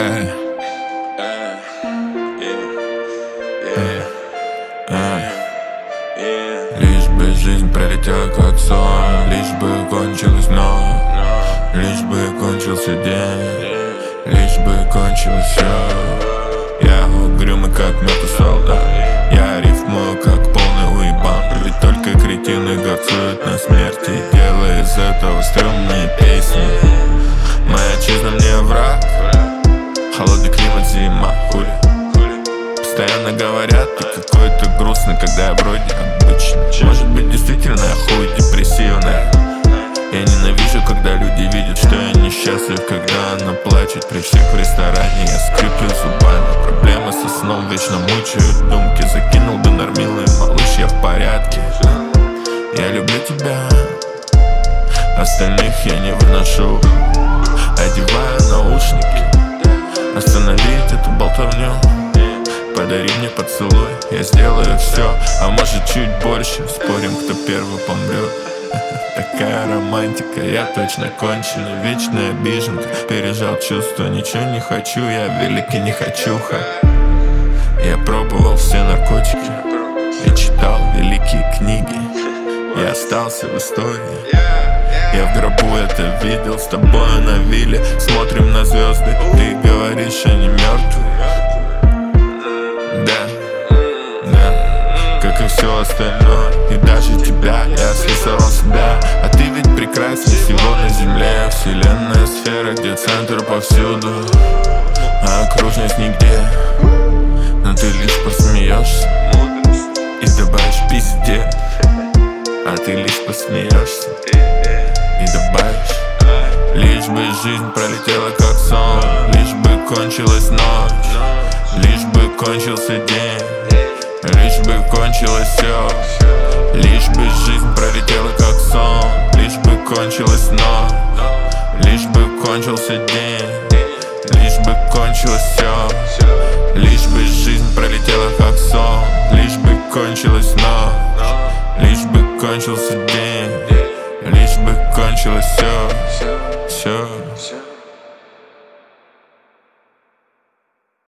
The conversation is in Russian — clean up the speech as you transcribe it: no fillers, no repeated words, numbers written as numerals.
Лишь бы жизнь пролетела как сон, лишь бы кончилась ночь, лишь бы кончился день, лишь бы кончилось все. Я угрюмый как мертвый солдат, я рифмую как полный уебан. Ведь только кретины горцуют на смерти, делая из этого стрёмные песни. Моя отчизна мне враг, холодный климат, зима, хули. Постоянно говорят, ты какой-то грустный, когда я вроде обычный. Может быть, действительно я хуй депрессивный. Я ненавижу, когда люди видят, что я несчастлив, когда она плачет при всех в ресторане. Я скриплю зубами, проблемы со сном вечно мучают думки. Закинул бы нормилы, малыш, я в порядке. Я люблю тебя, остальных я не выношу. Одеваю наушники, остановить эту болтовню. Подари мне поцелуй, я сделаю все, а может чуть больше. Спорим, кто первый помрет. Такая романтика, я точно конченый, вечная обиженка. Пережал чувства, ничего не хочу, я великий не хочуха. Я пробовал все наркотики, я читал великие книги, я остался в истории. Я в гробу это видел, с тобой на вилле смотрим на звезды. Ты говоришь, они мертвые. Да, как и все остальное. И даже тебя я срисовал себя. А ты ведь прекрасней всего на земле. Вселенная сфера, где центр повсюду, а окружность нигде. Но ты лишь посмеешься и добавишь пизде. А ты лишь посмеешься и добавишь. Лишь бы жизнь пролетела как сон, лишь бы кончилась ночь, лишь бы кончился день, лишь бы кончилось все. Лишь бы жизнь пролетела как сон, лишь бы кончилась ночь, лишь бы кончился день, лишь бы кончилось все. Лишь бы жизнь пролетела как сон, лишь бы кончилась ночь, лишь бы кончился день, лишь бы кончилось все.